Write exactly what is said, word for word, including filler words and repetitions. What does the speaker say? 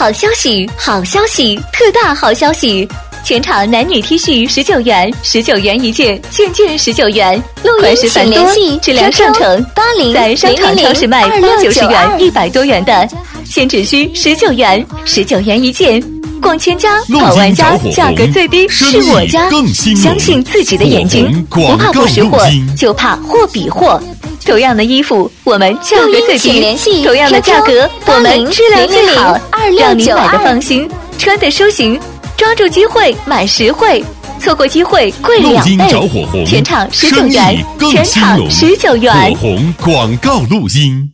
好消息，好消息，特大好消息！全场男女 T 恤十九元，十九元一件，件件十九元。款式繁多，质量上乘， 八零在商场超市卖八九十元，一百多元的，现只需十九元，十九元一件。逛千家，跑万家，价格最低是我家。相信自己的眼睛，不怕不识货，就怕货比货。同样的衣服，我们价格最低；同样的价格，我们质量最好，让您买的放心，穿的舒心。抓住机会买实惠，错过机会贵两倍。全场十九元，全场十九元。 火红广告录音。